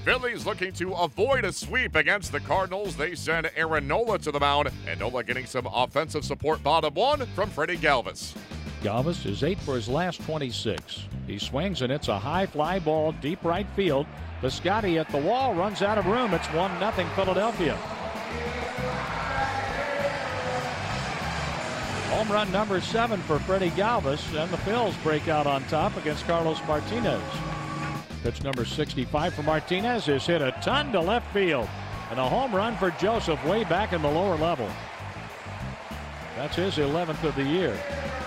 Phillies looking to avoid a sweep against the Cardinals. They send Aaron Nola to the mound, and Nola getting some offensive support. Bottom one from Freddie Galvis. Galvis is 8 for his last 26. He swings and it's a high fly ball deep right field. Piscotty at the wall, runs out of room. It's 1-0 Philadelphia. Home run number 7 for Freddie Galvis, and the Phils break out on top against Carlos Martinez. Pitch number 65 for Martinez is hit a ton to left field, and a home run for Joseph way back in the lower level. That's his 11th of the year.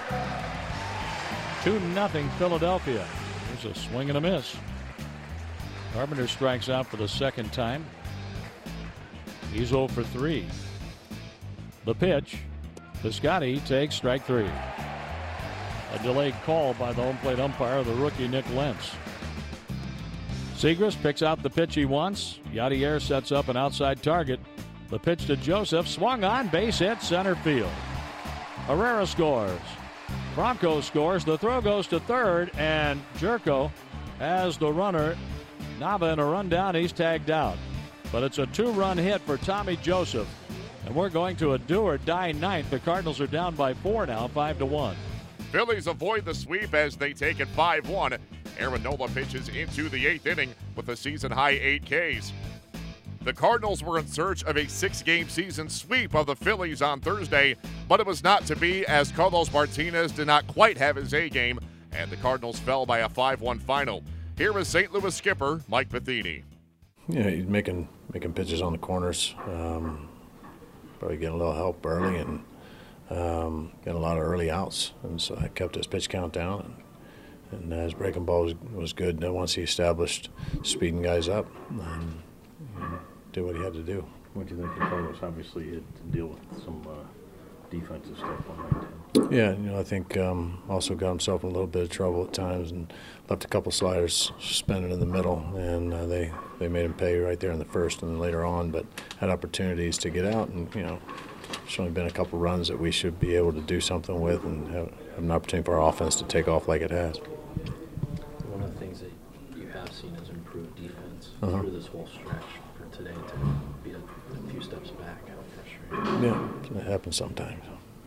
2-0 Philadelphia. There's a swing and a miss. Carpenter strikes out for the second time. He's 0 for 3. The pitch. Piscotty takes strike 3. A delayed call by the home plate umpire, the rookie Nick Lentz. Segras picks out the pitch he wants. Yadier sets up an outside target. The pitch to Joseph, swung on, base hit, center field. Herrera scores. Franco scores. The throw goes to third, and Jerko has the runner. Nava in a rundown. He's tagged out. But it's a 2-run hit for Tommy Joseph. And we're going to a do-or-die ninth. The Cardinals are down by 4 now, 5-1. Phillies avoid the sweep as they take it 5-1. Aaron Nola pitches into the 8th inning with a season-high 8 Ks. The Cardinals were in search of a 6-game season sweep of the Phillies on Thursday, but it was not to be as Carlos Martinez did not quite have his A game, and the Cardinals fell by a 5-1 final. Here is St. Louis skipper Mike Matheny. Yeah, he's making pitches on the corners. Probably getting a little help early and getting a lot of early outs, and so I kept his pitch count down. And his breaking ball was good. And then once he established speeding guys up, did what he had to do. What do you think the Cardinals obviously had to deal with some defensive stuff on night 10? Yeah, I think also got himself in a little bit of trouble at times and left a couple sliders suspended in the middle, and they made him pay right there in the first and then later on, but had opportunities to get out, and it's only been a couple runs that we should be able to do something with and have an opportunity for our offense to take off like it has. One of the things that you have seen is improved defense through this whole stretch. For today to be a few steps back, how frustrating. Yeah, it happens sometimes.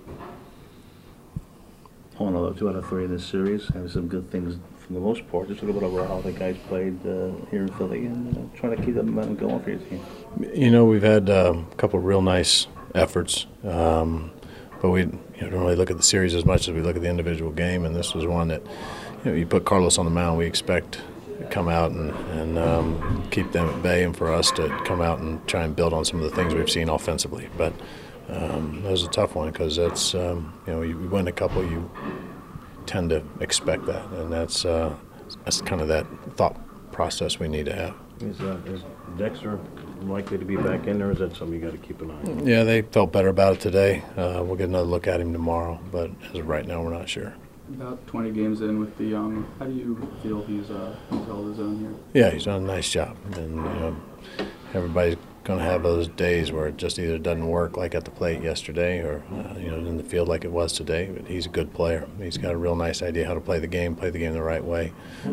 Pulling out 2 out of 3 in this series, having some good things for the most part. Just a little bit about how the guys played here in Philly and trying to keep the momentum going for your team. We've had a couple of real nice efforts, but we don't really look at the series as much as we look at the individual game, and this was one that you put Carlos on the mound, we expect to come out and keep them at bay, and for us to come out and try and build on some of the things we've seen offensively. But that was a tough one because that's you win a couple, you tend to expect that, and that's kind of that thought process we need to have. Is Dexter likely to be back in there, or is that something you got to keep an eye on? Yeah, they felt better about it today. We'll get another look at him tomorrow, but as of right now, we're not sure. About 20 games in with the young, how do you feel he's held his own here? Yeah, he's done a nice job, and everybody's going to have those days where it just either doesn't work, like at the plate yesterday, or in the field like it was today. But he's a good player. He's got a real nice idea how to play the game the right way,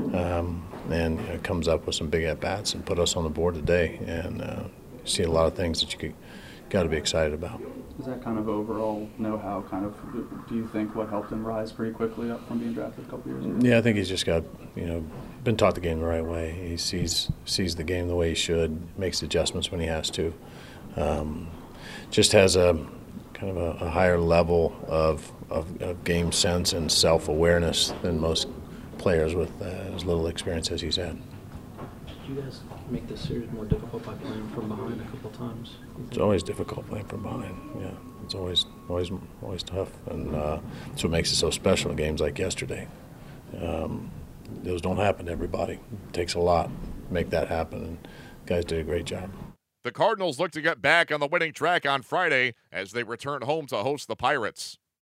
and comes up with some big at bats and put us on the board today. And see a lot of things that you got to be excited about. Is that kind of overall know-how do you think what helped him rise pretty quickly up from being drafted a couple years ago? Yeah, I think he's just got, been taught the game the right way. He sees the game the way he should, makes adjustments when he has to. Just has a kind of a higher level of game sense and self-awareness than most players with as little experience as he's had. Did you guys make this series more difficult by playing from behind a couple times? It's always difficult playing from behind. Yeah, it's always tough, and that's what makes it so special in games like yesterday. Those don't happen to everybody. It takes a lot to make that happen, and guys did a great job. The Cardinals look to get back on the winning track on Friday as they return home to host the Pirates.